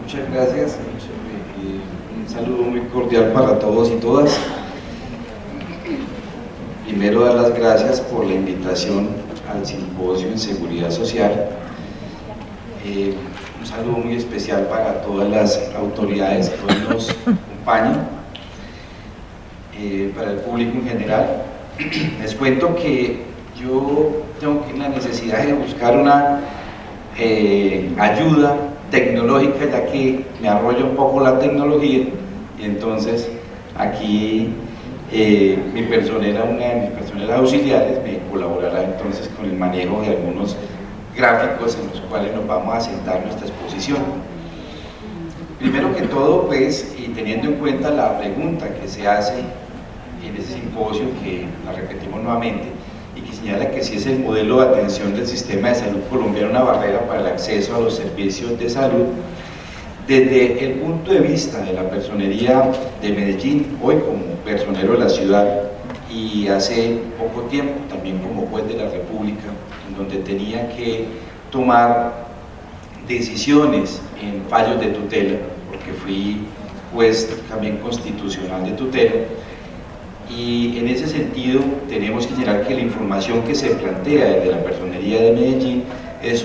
Muchas gracias. Un saludo muy cordial para todos y todas. Primero, dar las gracias por la invitación al simposio en seguridad social. Un saludo muy especial para todas las autoridades que hoy nos acompañan, para el público en general. Les cuento que yo tengo la necesidad de buscar una ayuda tecnológica, ya que me arrolla un poco la tecnología, y entonces aquí mi personera, una de mis personeras auxiliares, me colaborará entonces con el manejo de algunos gráficos en los cuales nos vamos a sentar nuestra exposición. Primero que todo, pues, y teniendo en cuenta la pregunta que se hace en ese simposio, que la repetimos nuevamente, y que señala que si es el modelo de atención del sistema de salud colombiano una barrera para el acceso a los servicios de salud, desde el punto de vista de la personería de Medellín, hoy como personero de la ciudad y hace poco tiempo también como juez de la República, en donde tenía que tomar decisiones en fallos de tutela, porque fui juez también constitucional de tutela, y en ese sentido tenemos que señalar que la información que se plantea desde la personería de Medellín es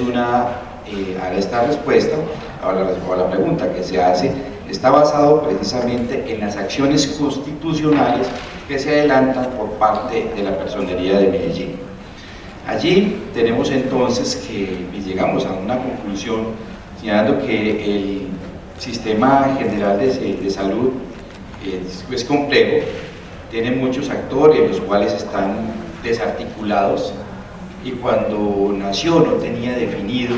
a esta respuesta, a la pregunta que se hace, está basado precisamente en las acciones constitucionales que se adelantan por parte de la personería de Medellín. Allí tenemos entonces que llegamos a una conclusión señalando que el sistema general de salud es complejo, tiene muchos actores, los cuales están desarticulados, y cuando nació no tenía definido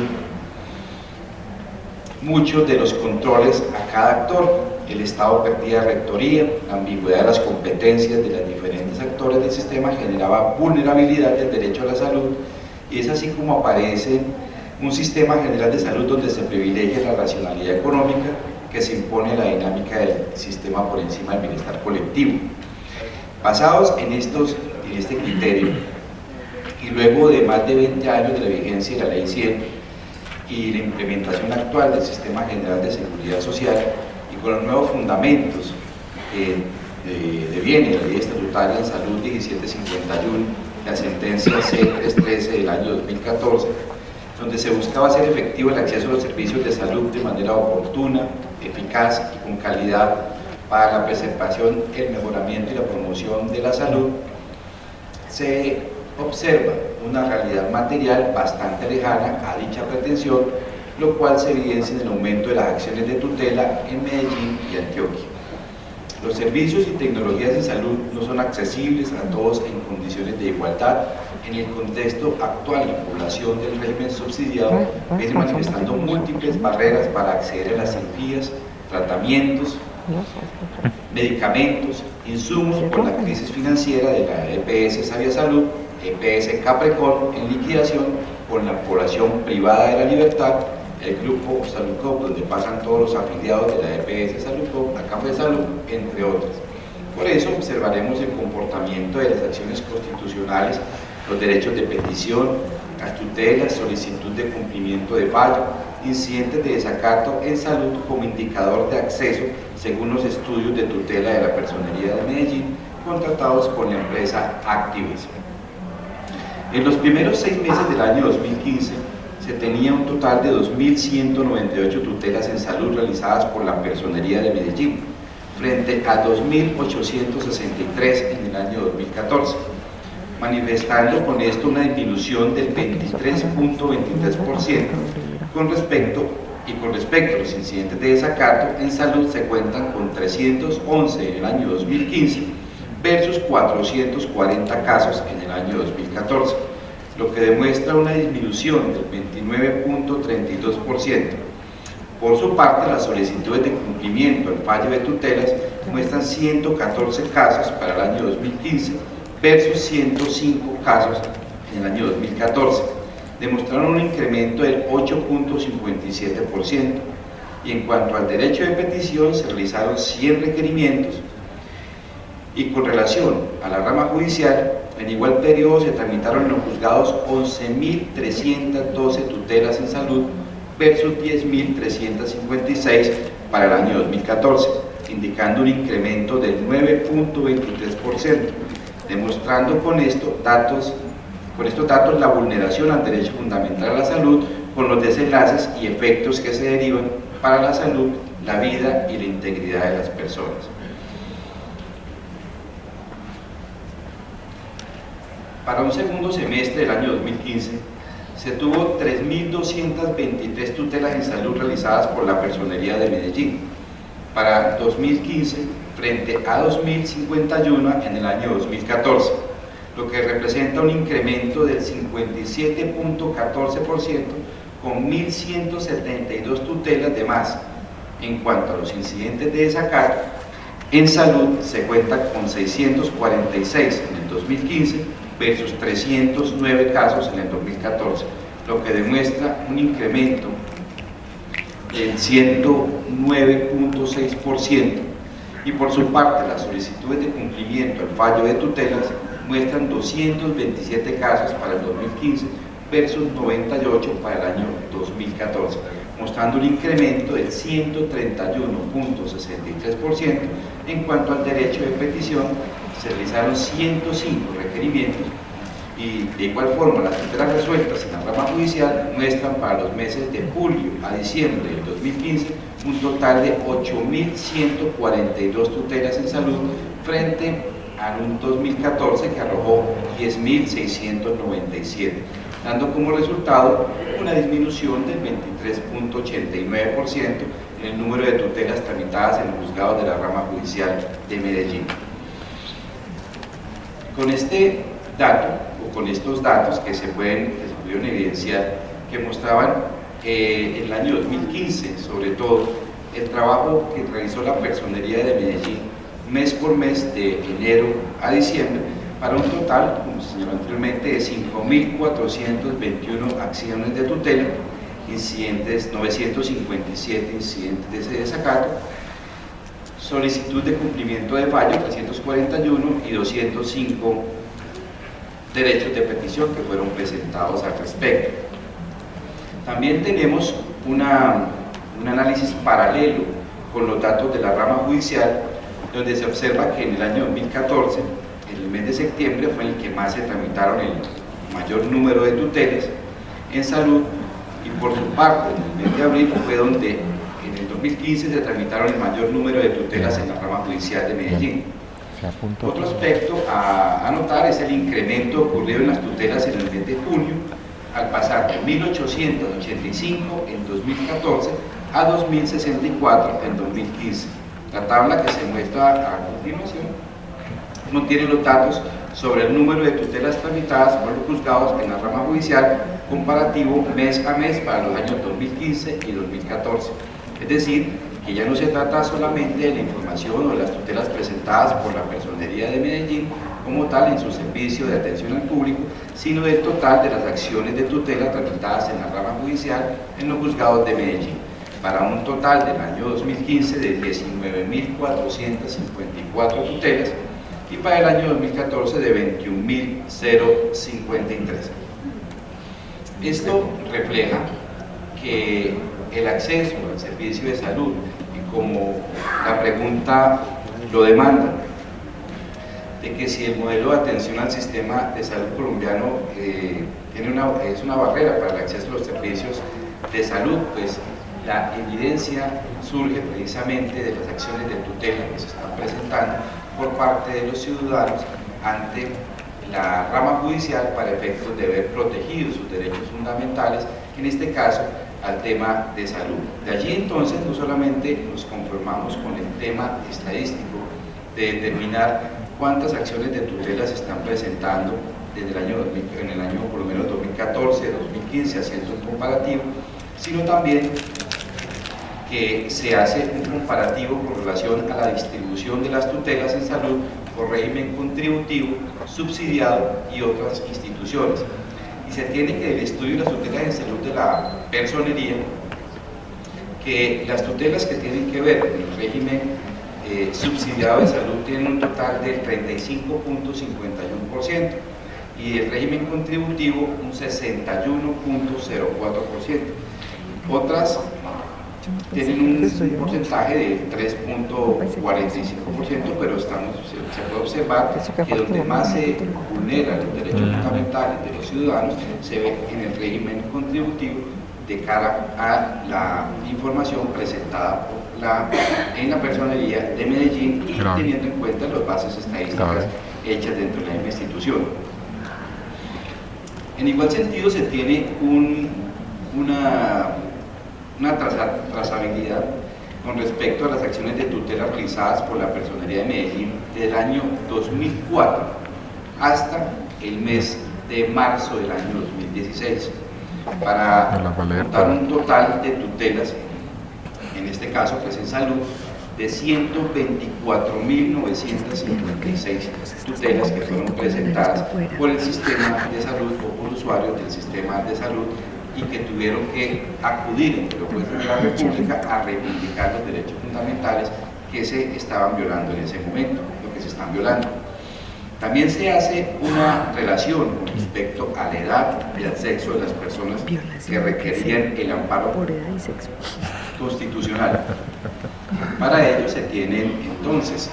muchos de los controles a cada actor. El Estado perdía rectoría, la ambigüedad de las competencias de los diferentes actores del sistema generaba vulnerabilidad del derecho a la salud, y es así como aparece un sistema general de salud donde se privilegia la racionalidad económica, que se impone la dinámica del sistema por encima del bienestar colectivo. Basados en este criterio, y luego de más de 20 años de la vigencia de la Ley 100 y la implementación actual del Sistema General de Seguridad Social, y con los nuevos fundamentos que deviene la Ley Estatutaria en Salud 1751, la sentencia C313 del año 2014, donde se buscaba hacer efectivo el acceso a los servicios de salud de manera oportuna, eficaz y con calidad para la preservación, el mejoramiento y la promoción de la salud, se observa una realidad material bastante lejana a dicha pretensión, lo cual se evidencia en el aumento de las acciones de tutela en Medellín y Antioquia. Los servicios y tecnologías de salud no son accesibles a todos en condiciones de igualdad. En el contexto actual, la población del régimen subsidiado viene manifestando múltiples barreras para acceder a las cirugías, tratamientos, medicamentos, insumos por la crisis financiera de la EPS Sabia Salud, EPS Capricorn en liquidación con la población privada de la libertad, el grupo Saludcop, donde pasan todos los afiliados de la EPS Saludcop, la Caja de Salud, entre otras. Por eso observaremos el comportamiento de las acciones constitucionales, los derechos de petición, las tutelas, solicitud de cumplimiento de fallo, incidentes de desacato en salud como indicador de acceso según los estudios de tutela de la Personería de Medellín contratados con la empresa Activis. En los primeros 6 meses del año 2015 se tenía un total de 2.198 tutelas en salud realizadas por la Personería de Medellín, frente a 2.863 en el año 2014, manifestando con esto una disminución del 23.23%. Con respecto a los incidentes de desacato en salud, se cuentan con 311 en el año 2015 versus 440 casos en el año 2014, lo que demuestra una disminución del 29.32%. Por su parte, las solicitudes de cumplimiento al fallo de tutelas muestran 114 casos para el año 2015 versus 105 casos en el año 2014. Demostraron un incremento del 8.57%, y en cuanto al derecho de petición se realizaron 100 requerimientos, y con relación a la rama judicial, en igual periodo se tramitaron en los juzgados 11.312 tutelas en salud versus 10.356 para el año 2014, indicando un incremento del 9.23%, demostrando con estos datos la vulneración al derecho fundamental a la salud, con los desenlaces y efectos que se derivan para la salud, la vida y la integridad de las personas. Para un segundo semestre del año 2015, se tuvo 3.223 tutelas en salud realizadas por la Personería de Medellín, para 2015 frente a 2.051 en el año 2014, lo que representa un incremento del 57.14%, con 1.172 tutelas de más. En cuanto a los incidentes de desacato, en salud se cuenta con 646 en el 2015 versus 309 casos en el 2014, lo que demuestra un incremento del 109.6%. Y por su parte, las solicitudes de cumplimiento al fallo de tutelas muestran 227 casos para el 2015 versus 98 para el año 2014, mostrando un incremento del 131.63%. En cuanto al derecho de petición, se realizaron 105 requerimientos y de igual forma las tutelas resueltas en la rama judicial muestran para los meses de julio a diciembre del 2015 un total de 8.142 tutelas en salud frente a un 2014 que arrojó 10.697, dando como resultado una disminución del 23.89% en el número de tutelas tramitadas en los juzgados de la rama judicial de Medellín. Con este dato, o con estos datos que se pudieron evidenciar, que mostraban en el año 2015, sobre todo, el trabajo que realizó la Personería de Medellín mes por mes de enero a diciembre, para un total, como se señaló anteriormente, de 5.421 acciones de tutela, 957 incidentes de desacato, solicitud de cumplimiento de fallo 341 y 205 derechos de petición que fueron presentados al respecto. También tenemos un análisis paralelo con los datos de la rama judicial, donde se observa que en el año 2014, en el mes de septiembre, fue el que más se tramitaron el mayor número de tutelas en salud, y por su parte, en el mes de abril fue donde en el 2015 se tramitaron el mayor número de tutelas en la rama judicial de Medellín. Otro aspecto a notar es el incremento ocurrido en las tutelas en el mes de junio, al pasar de 1.885 en 2014 a 2.064 en 2015. La tabla que se muestra a continuación no tiene los datos sobre el número de tutelas tramitadas por los juzgados en la rama judicial comparativo mes a mes para los años 2015 y 2014. Es decir, que ya no se trata solamente de la información o de las tutelas presentadas por la Personería de Medellín como tal en su servicio de atención al público, sino del total de las acciones de tutela tramitadas en la rama judicial en los juzgados de Medellín, para un total del año 2015 de 19.454 tutelas y para el año 2014 de 21.053. Esto refleja que el acceso al servicio de salud, y como la pregunta lo demanda, de que si el modelo de atención al sistema de salud colombiano es una barrera para el acceso a los servicios de salud, pues la evidencia surge precisamente de las acciones de tutela que se están presentando por parte de los ciudadanos ante la rama judicial para efectos de ver protegidos sus derechos fundamentales, en este caso al tema de salud. De allí entonces no solamente nos conformamos con el tema estadístico de determinar cuántas acciones de tutela se están presentando desde el año 2000, en el año por lo menos 2014, 2015, haciendo un comparativo, sino también que se hace un comparativo con relación a la distribución de las tutelas en salud por régimen contributivo, subsidiado y otras instituciones. Y se tiene que el estudio de las tutelas en salud de la Personería, que las tutelas que tienen que ver con el régimen subsidiado de salud tienen un total del 35.51% y el régimen contributivo un 61.04%. Otras tienen un porcentaje de 3.45%, pero se puede observar que donde más se vulneran los derechos fundamentales de los ciudadanos se ve en el régimen contributivo de cara a la información presentada en la Personería de Medellín y teniendo en cuenta las bases estadísticas hechas dentro de la misma institución. En igual sentido se tiene una trazabilidad con respecto a las acciones de tutela realizadas por la Personería de Medellín desde el año 2004 hasta el mes de marzo del año 2016, para contar un total de tutelas, en este caso que es en salud, de 124.956 tutelas que fueron presentadas por el sistema de salud o por usuarios del sistema de salud y que tuvieron que acudir ante los jueces de la República a reivindicar los derechos fundamentales que se estaban violando en ese momento, lo que se están violando. También se hace una relación con respecto a la edad y al sexo de las personas que requerían el amparo constitucional. Para ello se tienen entonces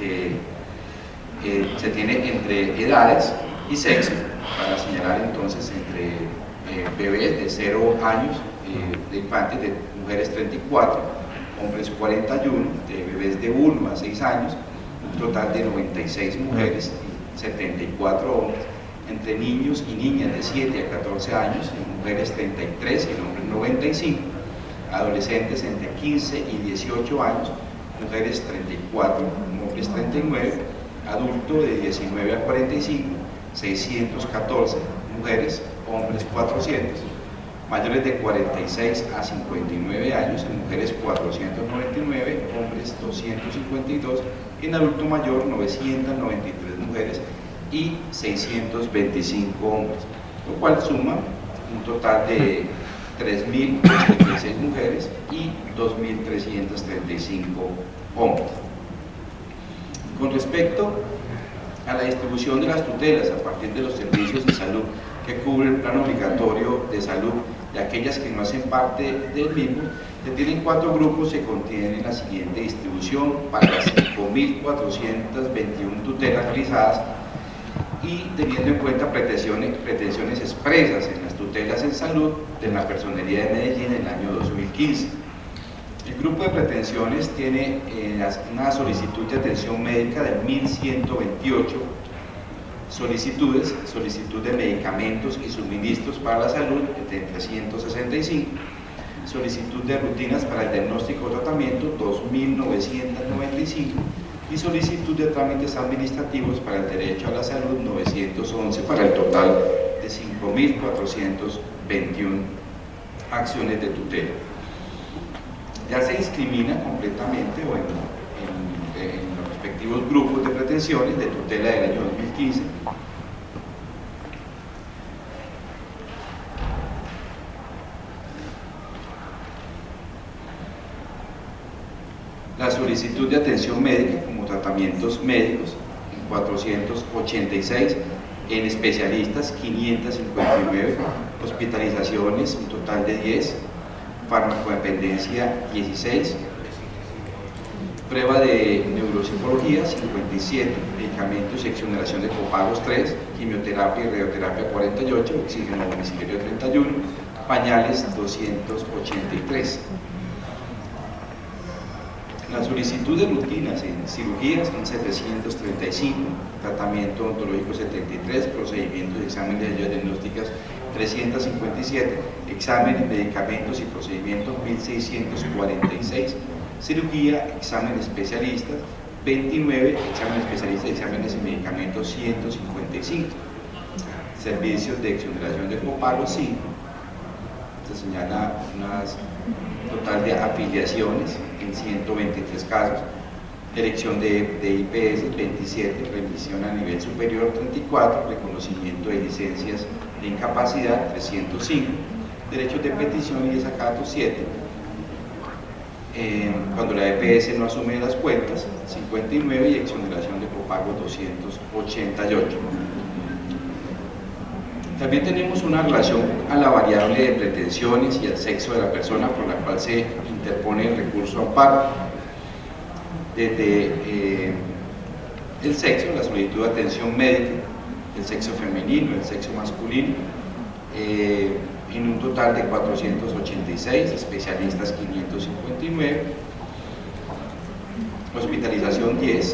se tiene entre edades y sexo, para señalar entonces entre bebés de 0 años, de infantes, de mujeres 34, hombres 41, de bebés de 1 a 6 años, un total de 96 mujeres y 74 hombres, entre niños y niñas de 7 a 14 años, mujeres 33 y hombres 95, adolescentes entre 15 y 18 años, mujeres 34, hombres 39, adultos de 19 a 45, 614 mujeres, hombres 400, mayores de 46 a 59 años, en mujeres 499, hombres 252, en adulto mayor 993 mujeres y 625 hombres, lo cual suma un total de 3.086 mujeres y 2.335 hombres. Con respecto a la distribución de las tutelas a partir de los servicios de salud que cubre el plan obligatorio de salud de aquellas que no hacen parte del mismo, se tienen 4 grupos que contienen la siguiente distribución para las 5.421 tutelas realizadas y teniendo en cuenta pretensiones expresas en las tutelas en salud de la Personería de Medellín en el año 2015. El grupo de pretensiones tiene una solicitud de atención médica de 1.128 solicitudes, solicitud de medicamentos y suministros para la salud de 365, solicitud de rutinas para el diagnóstico o tratamiento 2.995 y solicitud de trámites administrativos para el derecho a la salud 911 para el total de 5.421 acciones de tutela. Ya se discrimina completamente o en los respectivos grupos de pretensiones de tutela del año 2015. La solicitud de atención médica como tratamientos médicos en 486, en especialistas 559, hospitalizaciones un total de 10, farmacodependencia 16, prueba de neuropsicología 57, medicamentos y exoneración de copagos 3, quimioterapia y radioterapia 48, oxígeno domiciliario 31, pañales 283. La solicitud de rutinas en cirugías son 735, tratamiento odontológico 73, procedimientos y exámenes de ayudas diagnósticas 357, exámenes, medicamentos y procedimientos 1646, cirugía, exámenes especialistas 29, exámenes especialistas y exámenes y medicamentos 155, servicios de exoneración de copago 5, se señala un total de afiliaciones en 123 casos, elección de IPS 27, remisión a nivel superior 34, reconocimiento de licencias de incapacidad 305, derechos de petición y desacato 7, cuando la EPS no asume las cuentas 59 y exoneración de copago 288. También tenemos una relación a la variable de pretensiones y al sexo de la persona por la cual se interpone el recurso amparo. Desde el sexo, la solicitud de atención médica, el sexo femenino, el sexo masculino, en un total de 486, especialistas 559, hospitalización 10,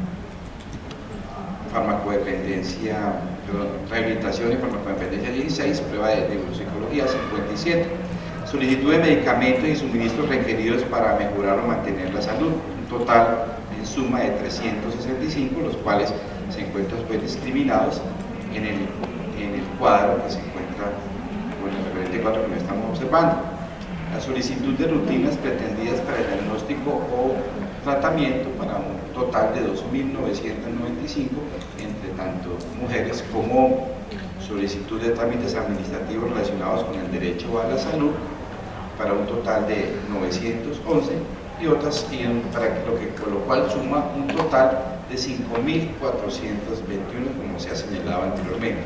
rehabilitación y farmacodependencia 16, prueba de neuropsicología 57, solicitud de medicamentos y suministros requeridos para mejorar o mantener la salud, un total en suma de 365, los cuales se encuentran pues discriminados en el cuadro que se encuentra con el referente 4 que estamos observando. La solicitud de rutinas pretendidas para el diagnóstico o tratamiento para un total de 2.995, entre tanto mujeres como hombres. Solicitud de trámites administrativos relacionados con el derecho a la salud para un total de 911 y otras, con lo cual suma un total de 5.421, como se ha señalado anteriormente.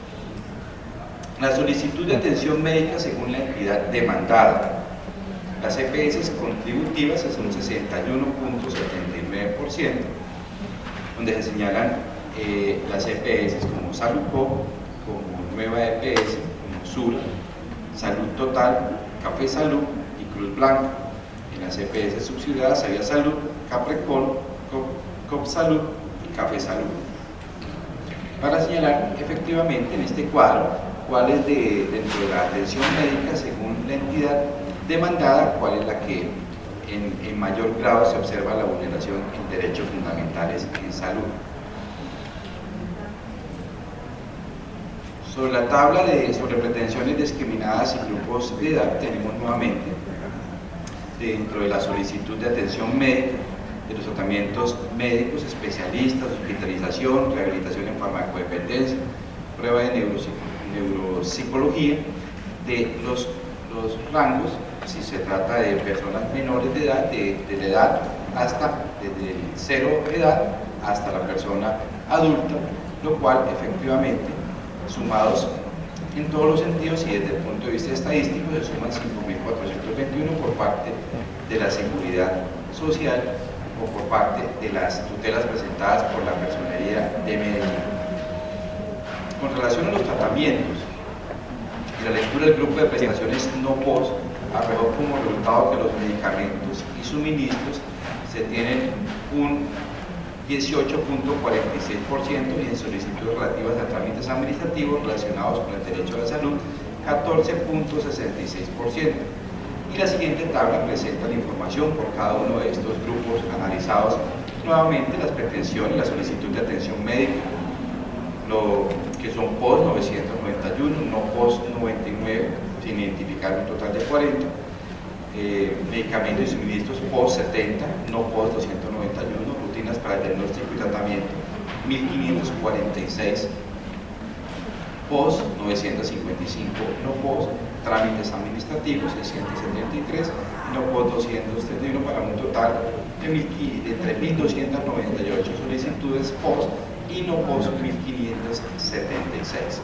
La solicitud de atención médica según la entidad demandada. Las EPS contributivas es un 61.79%, donde se señalan las EPS como Saludco, como Nueva EPS, como Sura, Salud Total, Café Salud y Cruz Blanca. En las EPS subsidiadas había Salud, Caprecol, Cop Salud y Café Salud. Para señalar efectivamente en este cuadro cuál es dentro de la atención médica según la entidad demandada, cuál es la que en mayor grado se observa la vulneración en derechos fundamentales en salud. Sobre la tabla sobre pretensiones discriminadas y grupos de edad tenemos nuevamente dentro de la solicitud de atención médica, de los tratamientos médicos, especialistas, hospitalización, rehabilitación en farmacodependencia, prueba de neuropsicología, de los rangos, si se trata de personas menores de edad, de la edad desde el 0 edad hasta la persona adulta, lo cual efectivamente, sumados en todos los sentidos y desde el punto de vista estadístico, se suman 5.421 por parte de la Seguridad Social o por parte de las tutelas presentadas por la Personería de Medellín. Con relación a los tratamientos y la lectura del grupo de prestaciones no POS, arrojó como resultado que los medicamentos y suministros se tienen un 18.46% y en solicitudes relativas a trámites administrativos relacionados con el derecho a la salud 14.66%. Y la siguiente tabla presenta la información por cada uno de estos grupos analizados. Nuevamente las pretensiones, la solicitud de atención médica, lo que son POS 991, no POS 99, sin identificar un total de 40, medicamentos y suministros POS 70, no POS 291, rutinas para el diagnóstico y tratamiento 1546, POS 955, no POS, trámites administrativos 673, no POS 231 para un total de 3.298 solicitudes POS y no POS 1.576.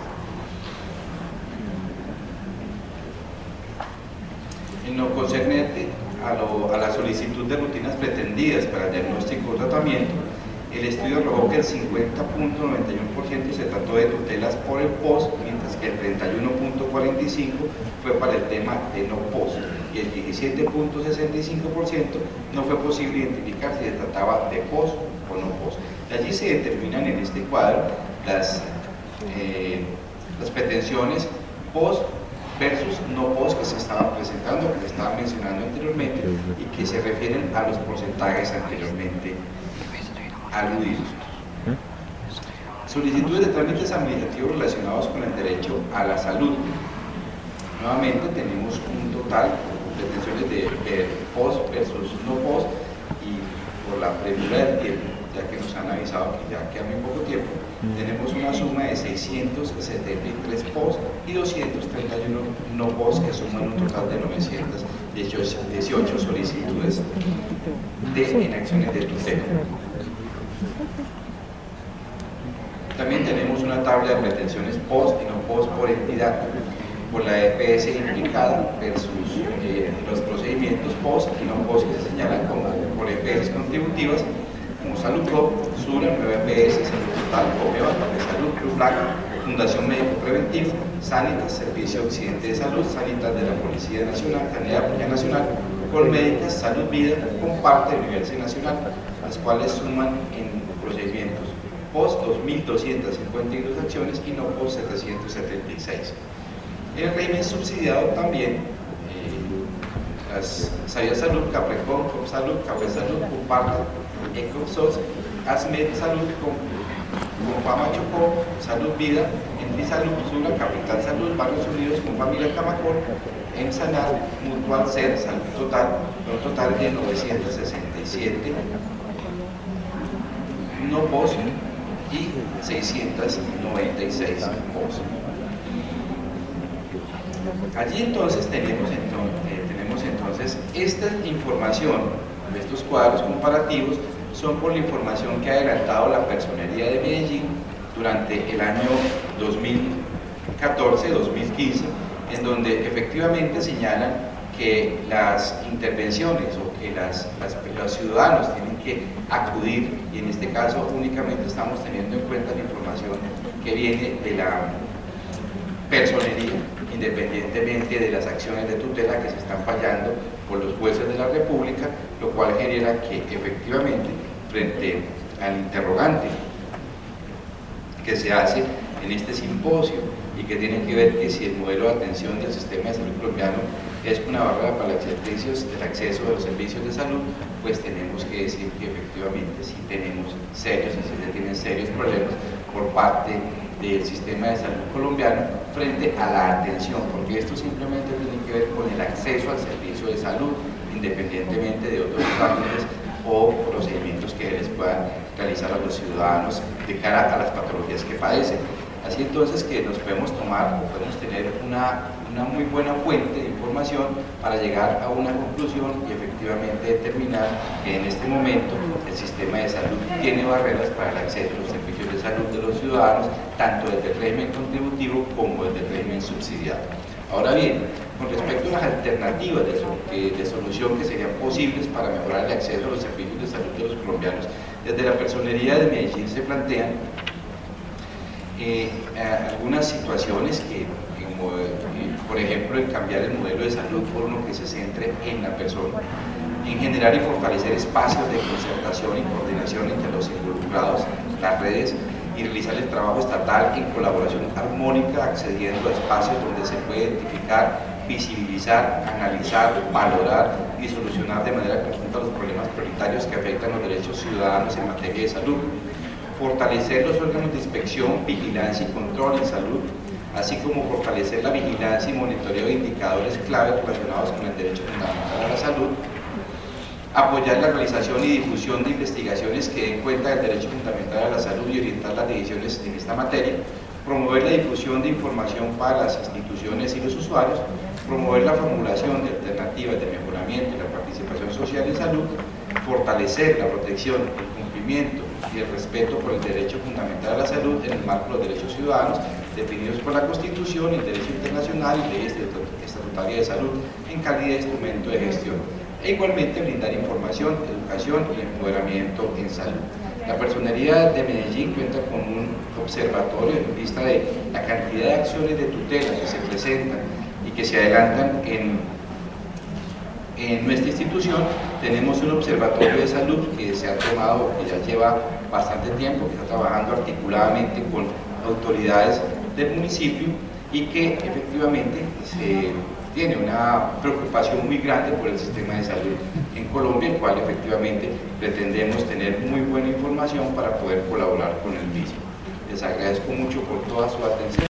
En lo concernente a la solicitud de rutinas pretendidas para el diagnóstico o tratamiento, el estudio arrojó que el 50.91% se trató de tutelas por el POS, mientras que el 31.45% fue para el tema de no POS y el 17.65% no fue posible identificar si se trataba de POS o no POS. Allí se determinan en este cuadro las pretensiones POS versus no POS que se estaban presentando, que se estaban mencionando anteriormente y que se refieren a los porcentajes anteriormente aludidos. Solicitudes de trámites administrativos relacionados con el derecho a la salud. Nuevamente tenemos un total de pretensiones de POS versus no POS y por la premura del tiempo, ya que nos han avisado que ya queda muy poco tiempo, tenemos una suma de 673 POS y 231 no POS que suman un total de 918 solicitudes de inacciones de tutela. También tenemos una tabla de pretensiones POS y no POS por entidad, por la EPS implicada versus los procedimientos POS y no POS que se señalan como por EPS contributivas, como Saludcop, Sura, Nueva EPS, Salud Total, Comeva, Salud, Cruz Blanca, Fundación Médico Preventivo, Sanitas, Servicio Occidente de Salud, Sanitas de la Policía Nacional, Sanidad Pública Nacional, Colmédicas, Salud Vida, comparte el Universidad Nacional, las cuales suman en procedimientos POS 2.252 acciones y no POS 776. En el régimen subsidiado también las Sabia Salud, Caprecom, Salud, Café Salud, comparte Ecopsos, ASMED Salud, Confama Chocó, Salud Vida, Salud, Sura, Capital Salud, Barrios Unidos, con Familia Camacor, Ensanar, Mutual Ser, Salud Total, un total de 967 no POS y 696 POS. Allí entonces tenemos entonces esta información, estos cuadros comparativos son por la información que ha adelantado la Personería de Medellín durante el año 2014-2015, en donde efectivamente señalan que las intervenciones o que los ciudadanos tienen que acudir, y en este caso únicamente estamos teniendo en cuenta la información que viene de la Personería, independientemente de las acciones de tutela que se están fallando por los jueces de la República, lo cual genera que efectivamente frente al interrogante que se hace en este simposio y que tiene que ver que si el modelo de atención del sistema de salud colombiano es una barrera para el acceso a los servicios de salud, pues tenemos que decir que efectivamente sí tenemos serios y sí se tienen serios problemas por parte del sistema de salud colombiano frente a la atención, porque esto simplemente tiene que ver con el acceso al servicio de salud, independientemente de otros trámites o procedimientos que les puedan realizar a los ciudadanos de cara a las patologías que padecen. Así entonces que nos podemos tomar o podemos tener una muy buena fuente de información para llegar a una conclusión y efectivamente determinar que en este momento el sistema de salud tiene barreras para el acceso a los servicios de salud de los ciudadanos, tanto desde el régimen contributivo como desde el régimen subsidiado. Ahora bien, con respecto a las alternativas de solución que serían posibles para mejorar el acceso a los servicios de salud de los colombianos, desde la Personería de Medellín se plantean algunas situaciones que, por ejemplo, en cambiar el modelo de salud por uno que se centre en la persona, en generar y fortalecer espacios de concertación y coordinación entre los involucrados, las redes, y realizar el trabajo estatal en colaboración armónica, accediendo a espacios donde se puede identificar, visibilizar, analizar, valorar y solucionar de manera conjunta los problemas prioritarios que afectan los derechos ciudadanos en materia de salud. Fortalecer los órganos de inspección, vigilancia y control en salud, así como fortalecer la vigilancia y monitoreo de indicadores clave relacionados con el derecho fundamental a la salud. Apoyar la realización y difusión de investigaciones que den cuenta del derecho fundamental a la salud y orientar las decisiones en esta materia. Promover la difusión de información para las instituciones y los usuarios. Promover la formulación de alternativas de mejoramiento y la participación social en salud. Fortalecer la protección, el cumplimiento y el respeto por el derecho fundamental a la salud en el marco de los derechos ciudadanos definidos por la Constitución, el derecho internacional y leyes estatutarias de salud en calidad de instrumento de gestión. E igualmente brindar información, educación y empoderamiento en salud. La Personería de Medellín cuenta con un observatorio en vista de la cantidad de acciones de tutela que se presentan y que se adelantan en nuestra institución. Tenemos un observatorio de salud que se ha tomado, que ya lleva bastante tiempo, que está trabajando articuladamente con autoridades del municipio y que efectivamente tiene una preocupación muy grande por el sistema de salud en Colombia, el cual efectivamente pretendemos tener muy buena información para poder colaborar con el mismo. Les agradezco mucho por toda su atención.